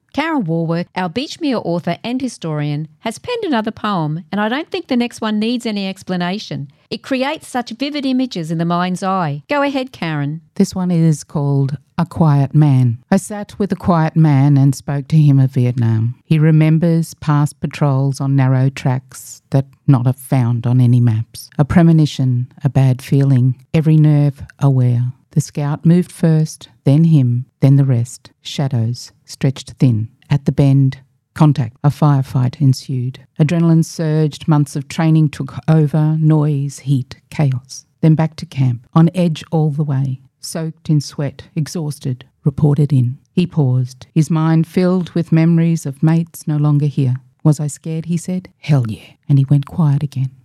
Karen Warwick, our Beachmere author and historian, has penned another poem, and I don't think the next one needs any explanation. It creates such vivid images in the mind's eye. Go ahead, Karen. This one is called A Quiet Man. I sat with a quiet man and spoke to him of Vietnam. He remembers past patrols on narrow tracks that not are found on any maps. A premonition, a bad feeling, every nerve aware. The scout moved first, then him, then the rest. Shadows stretched thin. At the bend, contact. A firefight ensued. Adrenaline surged. Months of training took over. Noise, heat, chaos. Then back to camp. On edge all the way. Soaked in sweat, exhausted, reported in. He paused, his mind filled with memories of mates no longer here. Was I scared, he said? Hell yeah. And he went quiet again.